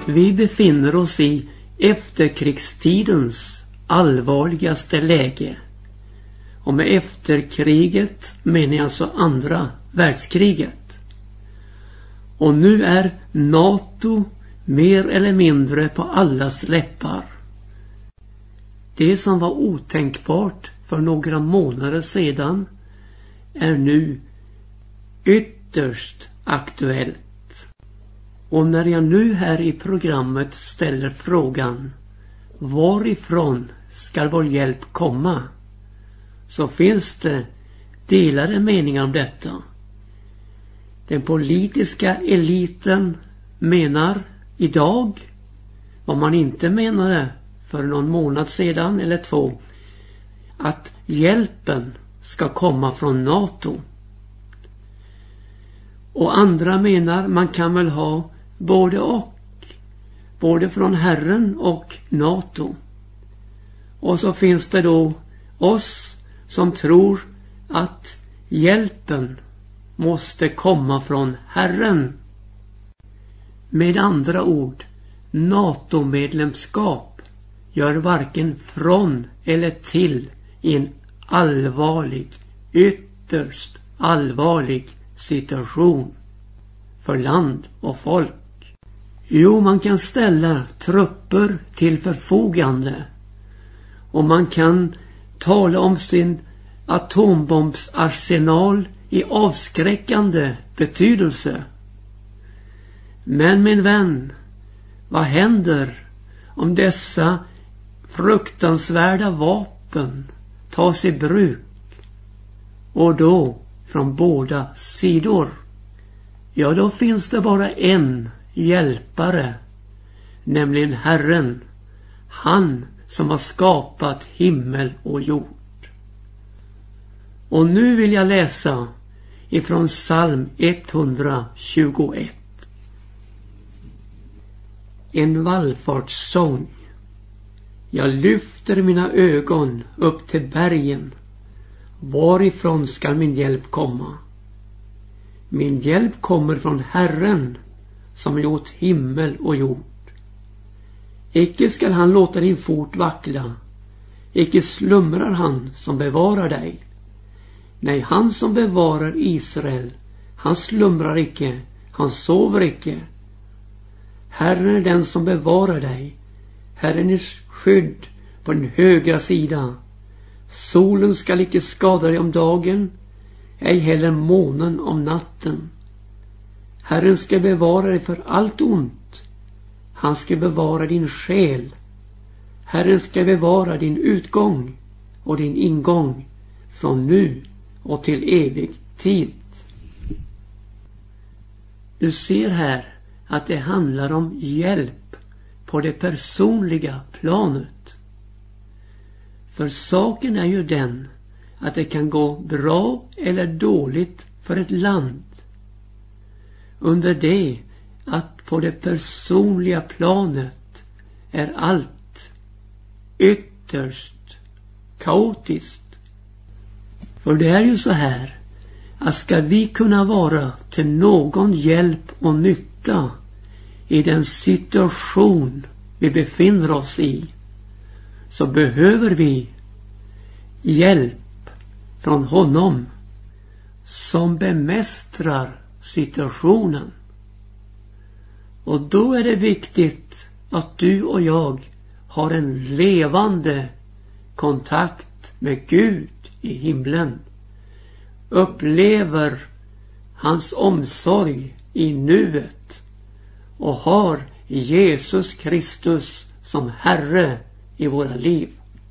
Vi befinner oss i efterkrigstidens allvarligaste läge. Och med efterkriget menar jag alltså andra världskriget. Och nu är NATO mer eller mindre på allas läppar. Det som var otänkbart för några månader sedan är nu ytterst aktuellt. Och när jag nu här i programmet ställer frågan varifrån ska vår hjälp komma, så finns det delade meningar om detta. Den politiska eliten menar idag vad man inte menade för någon månad sedan eller 2, att hjälpen ska komma från NATO. Och andra menar man kan väl ha både och. Både från Herren och NATO. Och så finns det då oss som tror att hjälpen måste komma från Herren. Med andra ord, NATO-medlemskap gör varken från eller till i en allvarlig, ytterst allvarlig situation för land och folk. Jo, man kan ställa trupper till förfogande och man kan tala om sin atombombsarsenal i avskräckande betydelse. Men min vän, vad händer om dessa fruktansvärda vapen tas i bruk, och då från båda sidor? Ja, då finns det bara en hjälpare, nämligen Herren, han som har skapat himmel och jord. Och nu vill jag läsa ifrån psalm 121. En vallfartssång. Jag lyfter mina ögon upp till bergen. Varifrån ska min hjälp komma? Min hjälp kommer från Herren som gjort himmel och jord. Icke skall han låta din fot vackla. Icke slumrar han som bevarar dig. Nej, han som bevarar Israel, han slumrar icke, han sover icke. Herren är den som bevarar dig. Herren är skydd på den högra sidan. Solen skall icke skada dig om dagen, ej heller månen om natten. Herren ska bevara dig för allt ont. Han ska bevara din själ. Herren ska bevara din utgång och din ingång från nu och till evig tid. Du ser här att det handlar om hjälp på det personliga planet. För saken är ju den att det kan gå bra eller dåligt för ett land. Under det att på det personliga planet är allt ytterst kaotiskt. För det är ju så här att ska vi kunna vara till någon hjälp och nytta i den situation vi befinner oss i, så behöver vi hjälp från honom som bemästrar situationen. Och då är det viktigt att du och jag har en levande kontakt med Gud i himlen. Upplever hans omsorg i nuet och har Jesus Kristus som Herre i våra liv.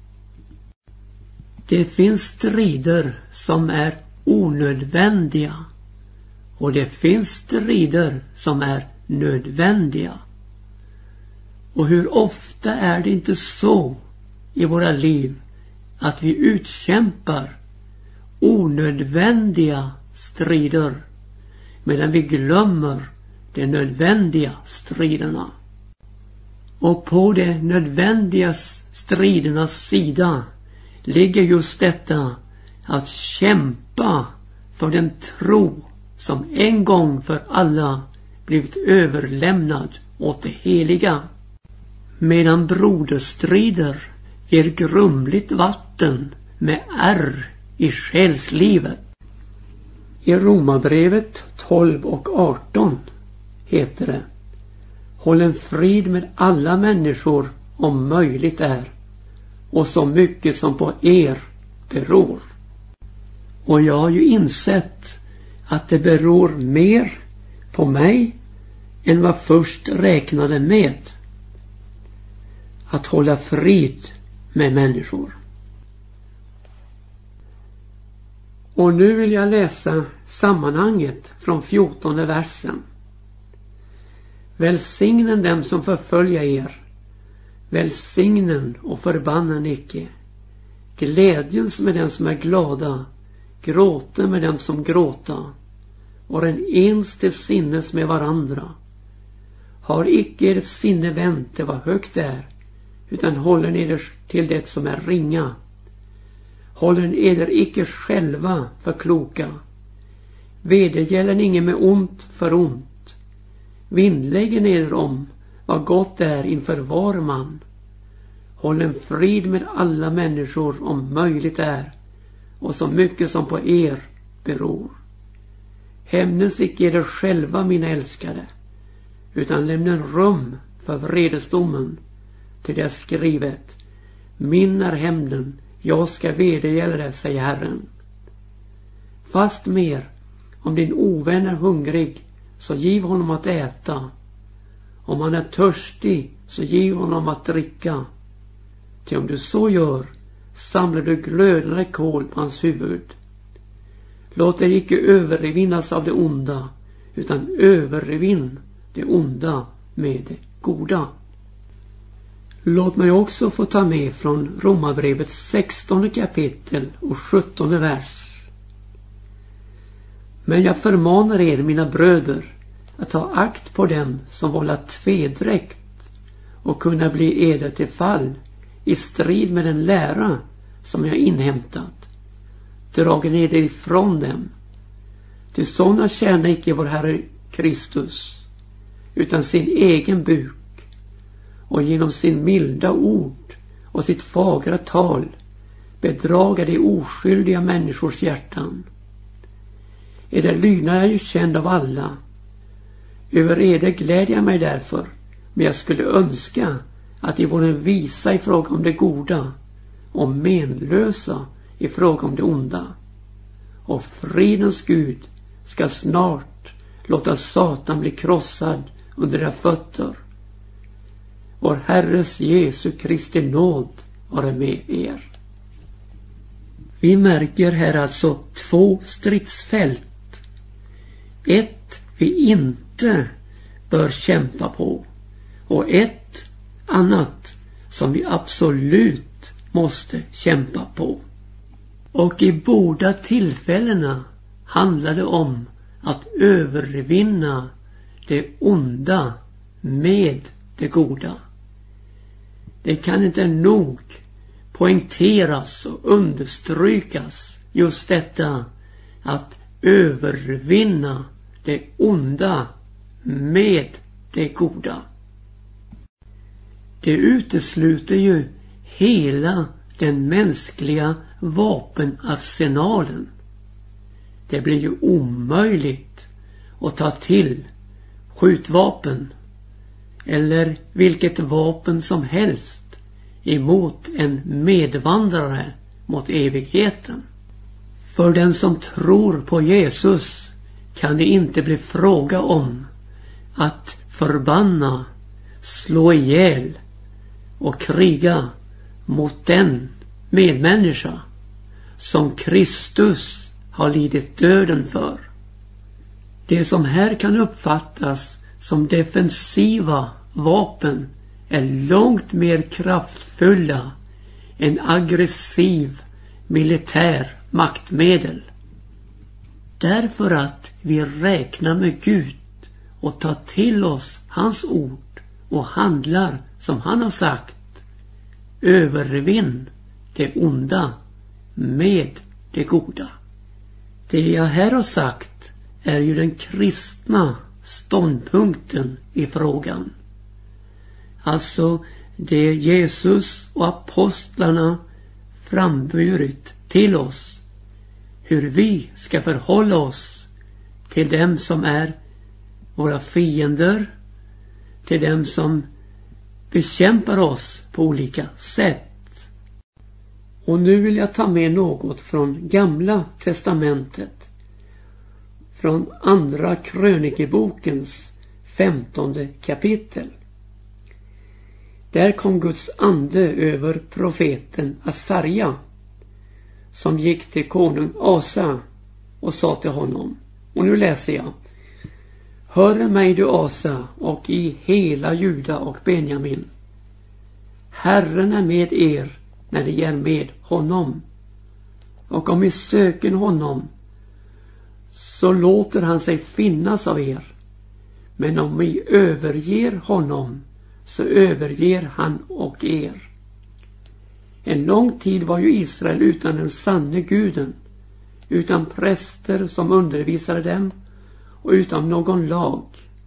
Det finns strider som är onödvändiga och det finns strider som är nödvändiga. Och hur ofta är det inte så i våra liv att vi utkämpar onödvändiga strider medan vi glömmer de nödvändiga striderna. Och på de nödvändiga stridernas sida ligger just detta att kämpa för den tro som en gång för alla blivit överlämnad åt det heliga. Medan broderstrider ger grumligt vatten med ärr i själslivet. I Romarbrevet 12 och 18 heter det: håll en frid med alla människor om möjligt är, och så mycket som på er beror. Och jag har ju insett att det beror mer på mig än vad först räknade med. Att hålla frid med människor. Och nu vill jag läsa sammanhanget från 14:e versen. Välsignen dem som förfölja er. Välsignen och förbannen icke. Glädjens med dem som är glada. Gråten med dem som gråta. Och en ens till sinnes med varandra. Har icke ert sinne vänt till vad högt är, utan håller eder till det som är ringa. Håller eder icke själva för kloka. Vedergällen ingen med ont för ont. Vinnläggen eder om vad gott är inför var man. Håll en frid med alla människor om möjligt är, och så mycket som på er beror. Hämnes icke eder själva, mina älskade, utan lämna rum för vredesdomen, till det är skrivet: min är hämnden, jag ska vedergälla det, säger Herren. Fast mer, om din ovän är hungrig, så giv honom att äta. Om han är törstig, så giv honom att dricka. Till om du så gör, samlar du glödande kol på hans huvud. Låt dig icke övervinnas av det onda, utan övervinn det onda med det goda. Låt mig också få ta med från Romarbrevets 16:e kapitel och 17:e vers. Men jag förmanar er, mina bröder, att ta akt på dem som vållar tvedräkt och kunna bli eder till fall i strid med den lära som jag inhämtat. Dragen eder ifrån dem. Till sådana tjänar icke vår Herre Kristus, utan sin egen buk, och genom sin milda ord och sitt fagra tal bedraga de oskyldiga människors hjärtan. Eder lydnad är ju känd av alla. Över eder glädjer jag mig därför, men jag skulle önska att de vore visa i fråga om det goda och menlösa i fråga om det onda. Och fridens Gud ska snart låta Satan bli krossad under era fötter. Vår Herres Jesu Kristi nåd vare med er. Vi märker här alltså 2 stridsfält. Ett vi inte bör kämpa på, och ett annat som vi absolut måste kämpa på. Och i båda tillfällena handlar det om att övervinna det onda med det goda. Det kan inte nog poängteras och understrykas just detta att övervinna det onda med det goda. Det utesluter ju hela den mänskliga vapenarsenalen. Det blir ju omöjligt att ta till skjutvapen eller vilket vapen som helst emot en medvandrare mot evigheten. För den som tror på Jesus kan det inte bli fråga om att förbanna, slå ihjäl och kriga mot den medmänniska som Kristus har lidit döden för. Det som här kan uppfattas som defensiva vapen är långt mer kraftfulla än aggressiv militär maktmedel. Därför att vi räknar med Gud och tar till oss hans ord och handlar som han har sagt. Övervinn det onda med det goda. Det jag här har sagt är ju den kristna ståndpunkten i frågan. Alltså det Jesus och apostlarna framburit till oss. Hur vi ska förhålla oss till dem som är våra fiender, till dem som bekämpar oss på olika sätt. Och nu vill jag ta med något från Gamla testamentet. Från Andra krönikebokens 15:e kapitel. Där kom Guds ande över profeten Asaria, som gick till konung Asa och sa till honom. Och nu läser jag. Hör mig du Asa och i hela Juda och Benjamin. Herren är med er när det är med honom. Och om vi söker honom så låter han sig finnas av er. Men om vi överger honom så överger han och er. En lång tid var ju Israel utan den sanne guden, utan präster som undervisade dem och utan någon lag.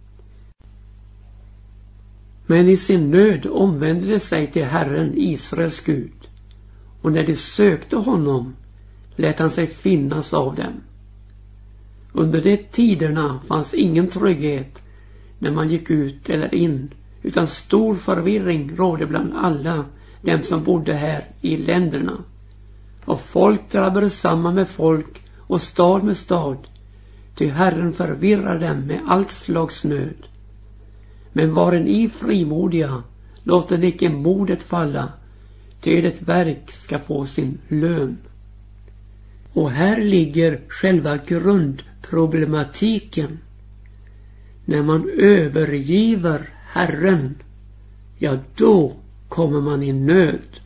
Men i sin nöd omvände de sig till Herren Israels Gud, och när de sökte honom lät han sig finnas av dem. Under de tiderna fanns ingen trygghet när man gick ut eller in, utan stor förvirring rådde bland alla dem som bodde här i länderna. Och folk drabbade samman med folk och stad med stad, ty Herren förvirrade dem med allt slags nöd. Men varen i frimodiga, låt den icke modet falla, ty det verk ska få sin lön. Och här ligger själva grundproblematiken. När man övergiver Herren, ja då kommer man i nöd.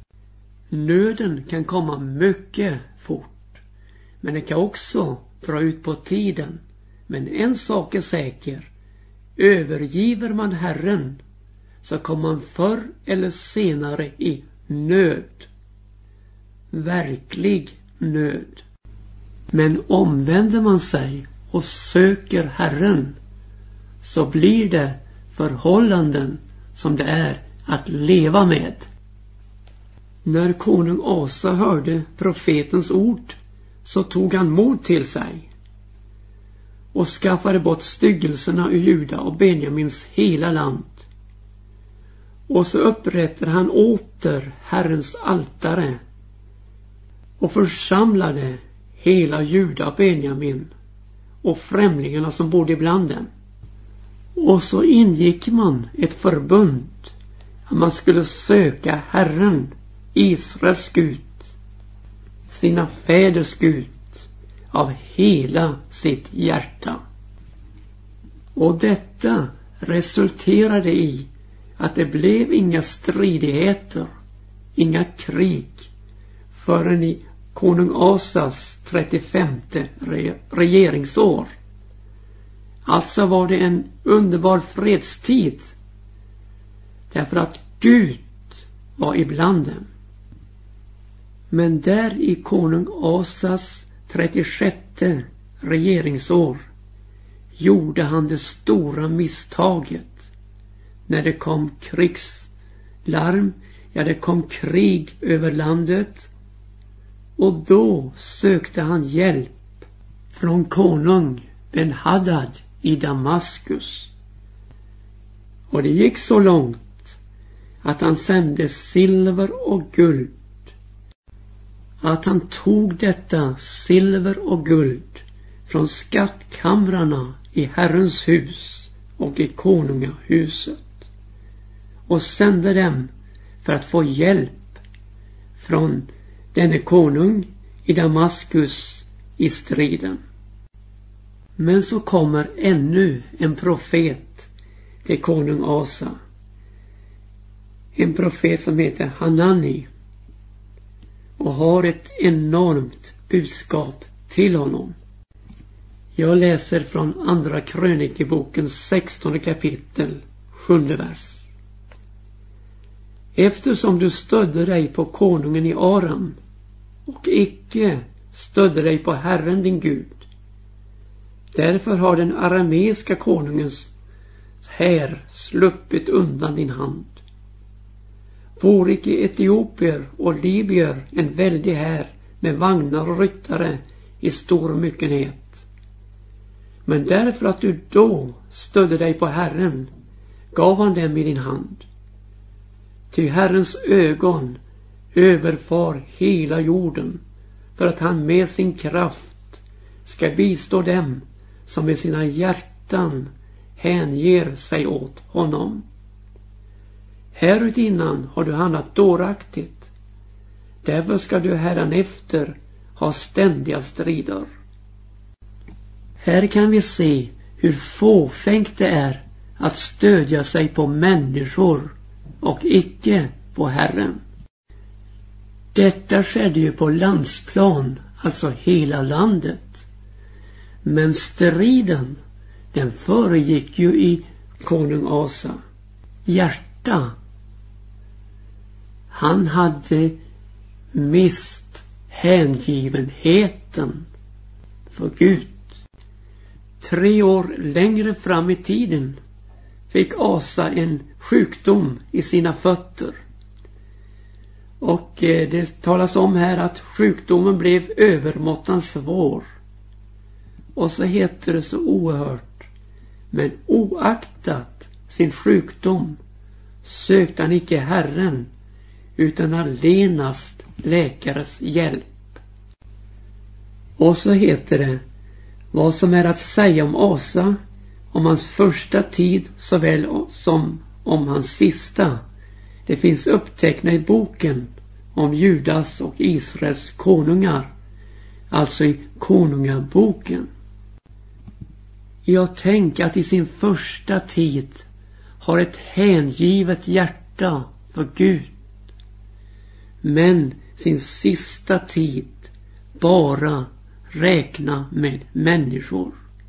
Nöden kan komma mycket fort, men det kan också dra ut på tiden. Men en sak är säker, övergiver man Herren så kommer man förr eller senare i nöd. Verklig nöd. Men omvänder man sig och söker Herren så blir det förhållanden som det är att leva med. När konung Asa hörde profetens ord så tog han mod till sig och skaffade bort styggelserna ur Juda och Benjamins hela land. Och så upprättade han åter Herrens altare och församlade hela Juda och Benjamin och främlingarna som bodde ibland dem. Och så ingick man ett förbund att man skulle söka Herren, Israels Gud, sina fäders Gud, av hela sitt hjärta. Och detta resulterade i att det blev inga stridigheter, inga krig, förrän i konung Asas 35:e regeringsår. Alltså var det en underbar fredstid, därför att Gud var ibland dem. Men där i konung Asas 36:e regeringsår gjorde han det stora misstaget. När det kom krigslarm, ja det kom krig över landet, och då sökte han hjälp från konung Ben-Hadad i Damaskus. Och det gick så långt att han sände silver och guld. Att han tog detta silver och guld från skattkamrarna i Herrens hus och i konungahuset och sände dem för att få hjälp från denne konung i Damaskus i striden. Men så kommer ännu en profet till konung Asa. En profet som heter Hanani och har ett enormt budskap till honom. Jag läser från Andra krönikebokens 16:e kapitel, 7:e vers. Eftersom du stödde dig på konungen i Aram och icke stödde dig på Herren din Gud, därför har den arameiska konungens här sluppit undan din hand. Vore icke etiopier och libyer en väldig här med vagnar och ryttare i stor myckenhet. Men därför att du då stödde dig på Herren gav han dem i din hand. Ty Herrens ögon överfar hela jorden för att han med sin kraft ska bistå dem som med sina hjärtan hänger sig åt honom. Härutinnan har du handlat dåraktigt. Därför ska du hädanefter ha ständiga strider. Här kan vi se hur fåfängt det är att stödja sig på människor och icke på Herren. Detta skedde ju på landsplan, alltså hela landet. Men striden, den föregick ju i konung Asa hjärta. Han hade mist hängivenheten för Gud. 3 år längre fram i tiden fick Asa en sjukdom i sina fötter. Och det talas om här att sjukdomen blev övermåttan svår. Och så heter det så oerhört: men oaktat sin sjukdom sökte han icke Herren utan allenast läkares hjälp. Och så heter det: vad som är att säga om Asa, om hans första tid såväl som om hans sista, det finns uppteckna i boken om Judas och Israels konungar, alltså i konungaboken. Jag tänker att i sin första tid har ett hängivet hjärta för Gud, men sin sista tid bara räkna med människor.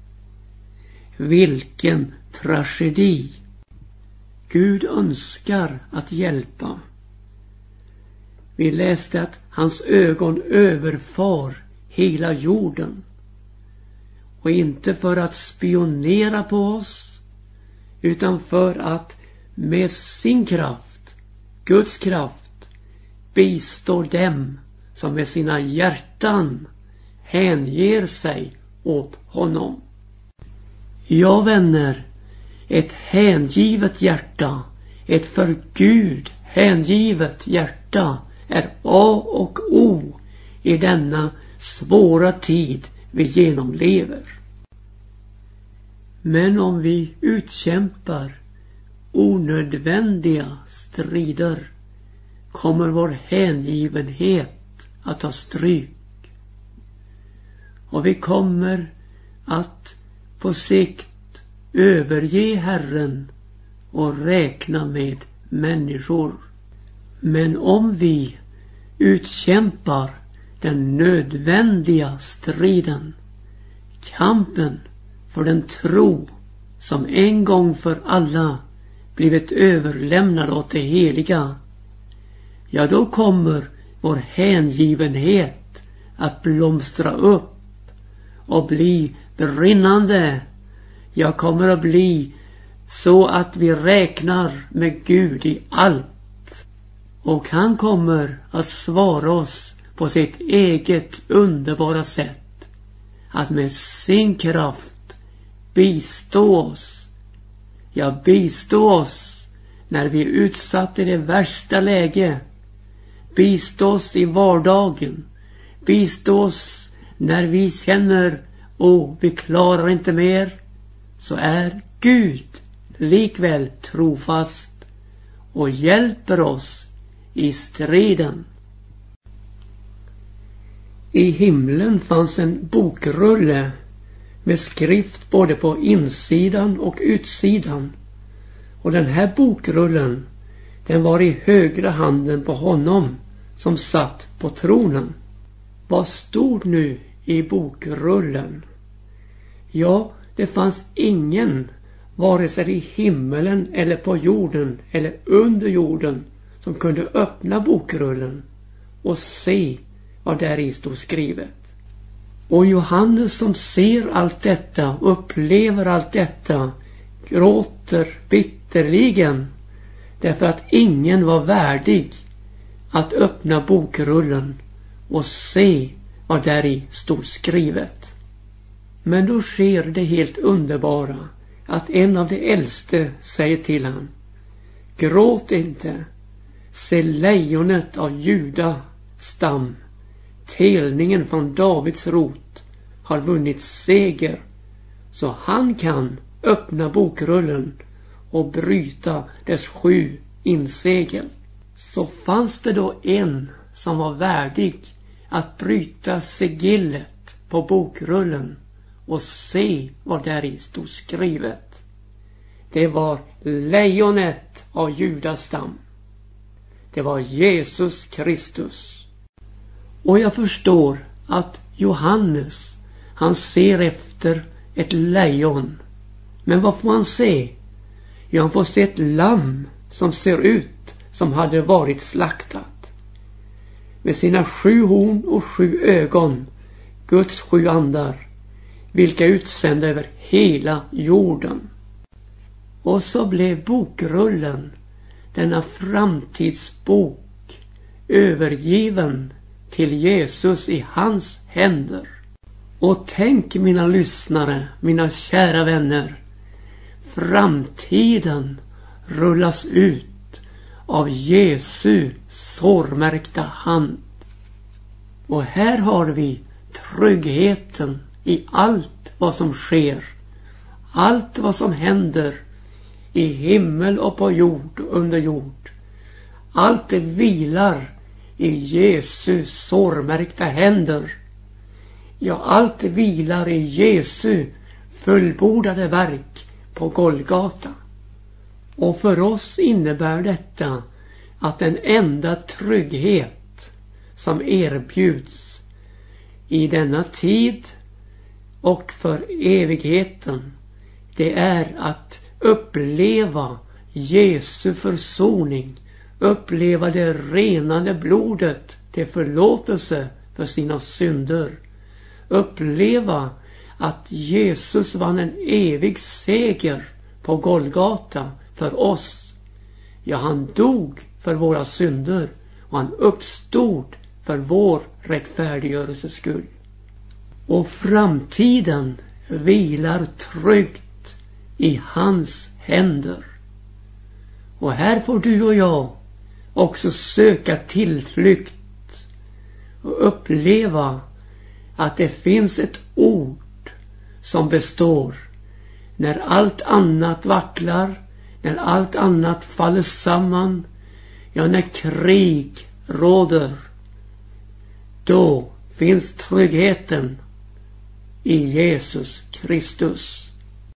Vilken tragedi! Gud önskar att hjälpa. Vi läste att hans ögon överfar hela jorden. Och inte för att spionera på oss, utan för att med sin kraft, Guds kraft, bistå dem som med sina hjärtan hänger sig åt honom. Ja, vänner, ett hängivet hjärta, ett för Gud hängivet hjärta är A och O i denna svåra tid vi genomlever. Men om vi utkämpar onödvändiga strider kommer vår hängivenhet att ta stryk. Och vi kommer att på sikt överge Herren och räkna med människor. Men om vi utkämpar den nödvändiga striden, kampen för den tro som en gång för alla blivit överlämnad åt det heliga, ja, då kommer vår hängivenhet att blomstra upp och bli brinnande. Jag kommer att bli så att vi räknar med Gud i allt. Och han kommer att svara oss på sitt eget underbara sätt. Att med sin kraft bistå oss. Ja, bistå oss när vi är utsatta i det värsta läge. Bistå oss i vardagen. Bistå oss när vi känner vi klarar inte mer. Så är Gud likväl trofast och hjälper oss i striden. I himlen fanns en bokrulle med skrift både på insidan och utsidan. Och den här bokrullen, den var i högra handen på honom som satt på tronen. Vad stod nu i bokrullen? Ja, det fanns ingen, vare sig i himmelen eller på jorden eller under jorden, som kunde öppna bokrullen och se vad där i stod skrivet. Och Johannes som ser allt detta, upplever allt detta, gråter bitterligen därför att ingen var värdig att öppna bokrullen och se vad där i stod skrivet. Men då sker det helt underbara att en av de äldste säger till han: gråt inte, se lejonet av Juda stam, telningen från Davids rot, har vunnit seger, så han kan öppna bokrullen och bryta dess 7 insegel. Så fanns det då en som var värdig att bryta sigillet på bokrullen och se vad där i stod skrivet. Det var lejonet av Judas stam. Det var Jesus Kristus. Och jag förstår att Johannes, han ser efter ett lejon. Men vad får han se? Ja, han får se ett lamm som ser ut som hade varit slaktat. Med sina 7 horn och 7 ögon, Guds 7 andar, vilka utsända över hela jorden. Och så blev bokrullen, denna framtidsbok, övergiven till Jesus i hans händer. Och tänk, mina lyssnare, mina kära vänner, framtiden rullas ut av Jesu sårmärkta hand. Och här har vi tryggheten i allt vad som sker, allt vad som händer i himmel och på jord och under jord. Allt det vilar i Jesu sårmärkta händer. Ja, allt det vilar i Jesu fullbordade verk på Golgata. Och för oss innebär detta att den enda trygghet som erbjuds i denna tid och för evigheten, det är att uppleva Jesu försoning, uppleva det renande blodet till förlåtelse för sina synder, uppleva att Jesus vann en evig seger på Golgata för oss. Ja, han dog för våra synder och han uppstod för vår rättfärdiggörelses skull. Och framtiden vilar tryggt i hans händer. Och här får du och jag också söka tillflykt och uppleva att det finns ett ord som består när allt annat vacklar, när allt annat faller samman, ja, när krig råder. Då finns tryggheten i Jesus Kristus.